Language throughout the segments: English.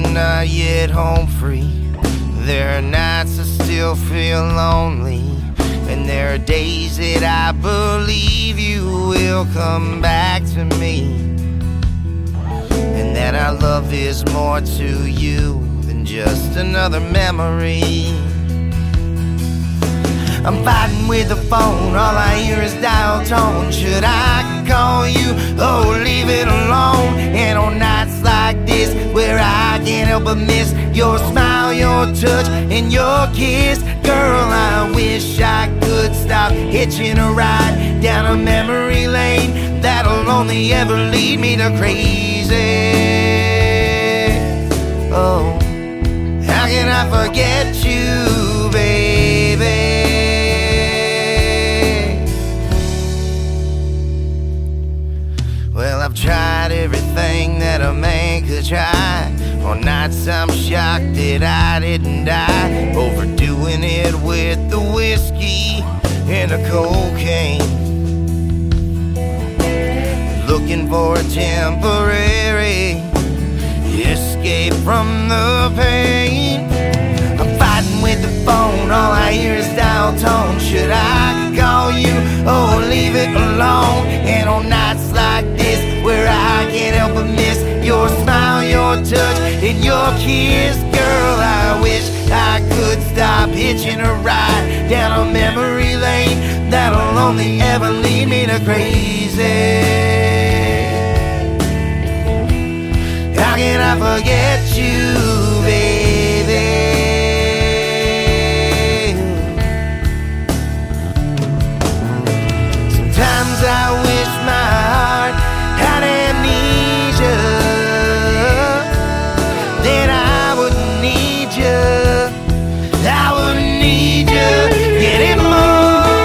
are not yet home free. There are nights I still feel lonely, and there are days that I believe you will come back to me, and that our love is more to you than just another memory. I'm fighting with the phone, all I hear is dial tone. Should I call you? Oh, leave it alone. And on nights like this, where I can't help but miss your smile, your touch, and your kiss, girl, I wish I could stop hitching a ride down a memory lane that'll only ever lead me to crazy. Oh, how can I forget you, baby? Well, I've tried everything that a man could try. On nights I'm shocked that I didn't die, overdoing it with the whiskey and the cocaine, looking for a temporary escape from the pain. I'm fighting with the phone, all I hear is dial tone. Should I call you? Oh, leave it alone. And on nights like this, where I can't help but miss your smile, your touch, and your kiss, girl, I wish I could stop hitching a ride down a memory lane that'll only ever lead me to crazy. How can I forget you, baby? Sometimes I wish my heart had amnesia, then I wouldn't need you, I wouldn't need you anymore.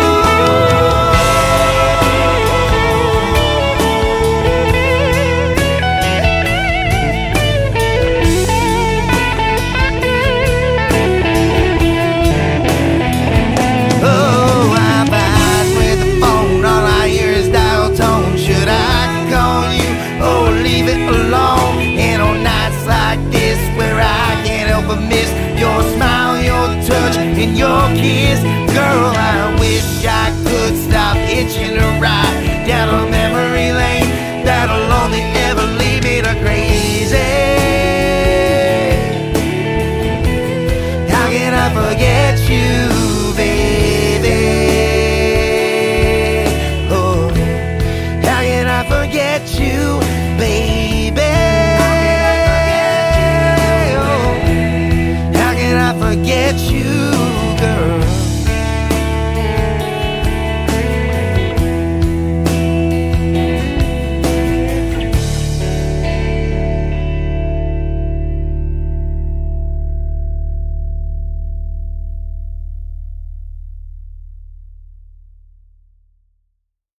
Miss your smile, your touch, and your kiss, girl, I wish I could stop hitching a ride down a memory lane that'll only ever lead me to crazy. How can I forget